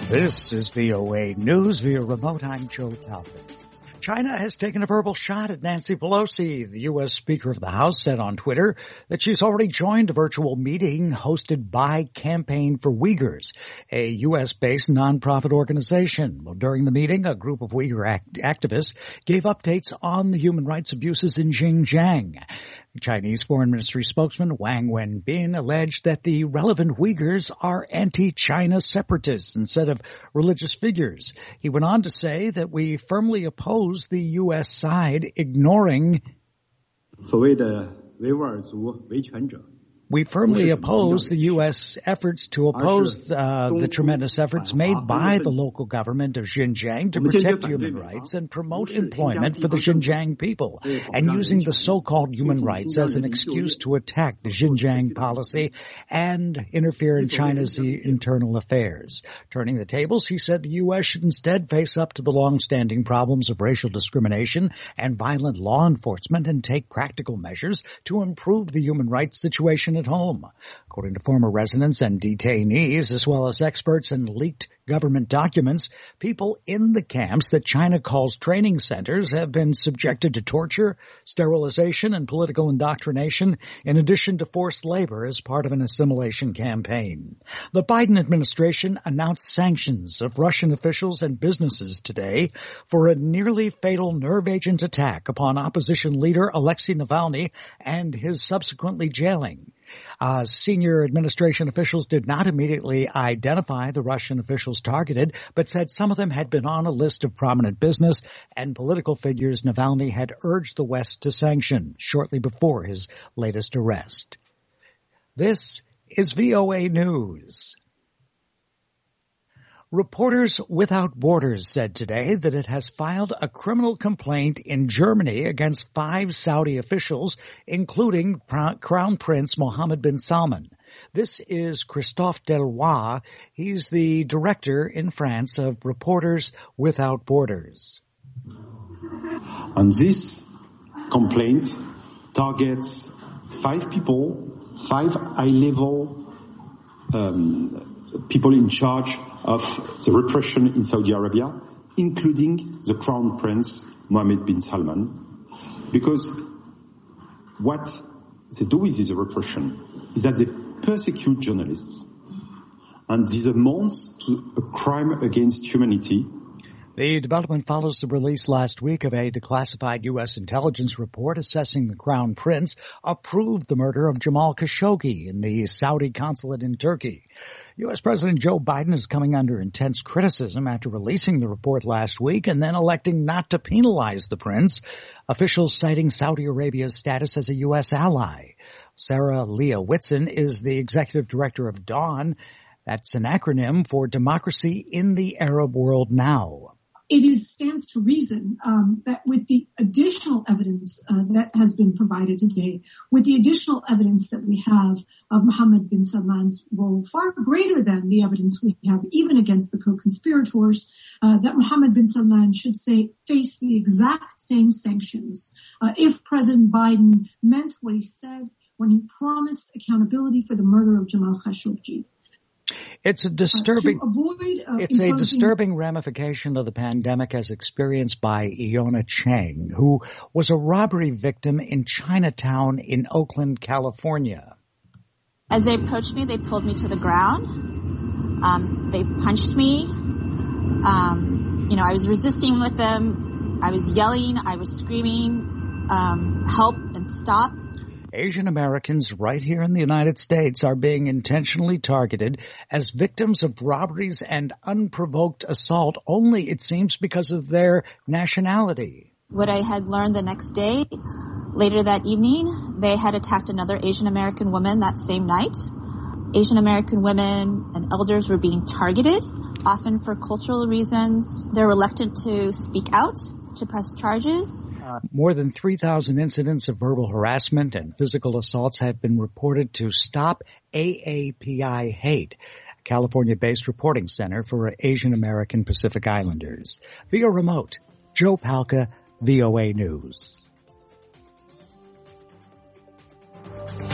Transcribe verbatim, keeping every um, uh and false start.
This is V O A News via remote. I'm Joe Palpin. China has taken a verbal shot at Nancy Pelosi. The U S Speaker of the House said on Twitter that she's already joined a virtual meeting hosted by Campaign for Uyghurs, a U S-based nonprofit organization. Well, during the meeting, a group of Uyghur act- activists gave updates on the human rights abuses in Xinjiang. Chinese Foreign Ministry spokesman Wang Wenbin alleged that the relevant Uyghurs are anti-China separatists instead of religious figures. He went on to say that we firmly oppose the U S side ignoring We firmly oppose the U S efforts to oppose uh, the tremendous efforts made by the local government of Xinjiang to protect human rights and promote employment for the Xinjiang people, and using the so-called human rights as an excuse to attack the Xinjiang policy and interfere in China's internal affairs. Turning the tables, he said the U S should instead face up to the long-standing problems of racial discrimination and violent law enforcement and take practical measures to improve the human rights situation at home. According to former residents and detainees, as well as experts and leaked government documents, people in the camps that China calls training centers have been subjected to torture, sterilization, and political indoctrination, in addition to forced labor as part of an assimilation campaign. The Biden administration announced sanctions of Russian officials and businesses today for a nearly fatal nerve agent attack upon opposition leader Alexei Navalny and his subsequently jailing. Uh, senior administration officials did not immediately identify the Russian officials targeted, but said some of them had been on a list of prominent business and political figures Navalny had urged the West to sanction shortly before his latest arrest. This is V O A News. Reporters Without Borders said today that it has filed a criminal complaint in Germany against five Saudi officials, including Crown Prince Mohammed bin Salman. This is Christophe Deloy. He's the director in France of Reporters Without Borders. And this complaint targets five people, five high-level um, people in charge of the repression in Saudi Arabia, including the Crown Prince Mohammed bin Salman, because what they do with this repression is that they persecute journalists, and this amounts to a crime against humanity. The development follows the release last week of a declassified U S intelligence report assessing the Crown Prince approved the murder of Jamal Khashoggi in the Saudi consulate in Turkey. U S President Joe Biden is coming under intense criticism after releasing the report last week and then electing not to penalize the prince, officials citing Saudi Arabia's status as a U S ally. Sarah Leah Whitson is the executive director of DAWN. That's an acronym for Democracy in the Arab World Now. It is stands to reason um, that with the additional evidence uh, that has been provided today, with the additional evidence that we have of Mohammed bin Salman's role, far greater than the evidence we have even against the co-conspirators, uh, that Mohammed bin Salman should say face the exact same sanctions uh, if President Biden meant what he said when he promised accountability for the murder of Jamal Khashoggi. It's a disturbing, uh, avoid, uh, it's a disturbing ramification of the pandemic as experienced by Iona Chang, who was a robbery victim in Chinatown in Oakland, California. As they approached me, they pulled me to the ground. Um, they punched me. Um, you know, I was resisting with them. I was yelling. I was screaming, um, help and stop. Asian Americans right here in the United States are being intentionally targeted as victims of robberies and unprovoked assault only, it seems, because of their nationality. What I had learned the next day, later that evening, they had attacked another Asian American woman that same night. Asian American women and elders were being targeted, often for cultural reasons. They're reluctant to speak out, to press charges. Uh, more than three thousand incidents of verbal harassment and physical assaults have been reported to Stop A A P I Hate, a California-based reporting center for Asian American Pacific Islanders. Via remote, Joe Palca, V O A News.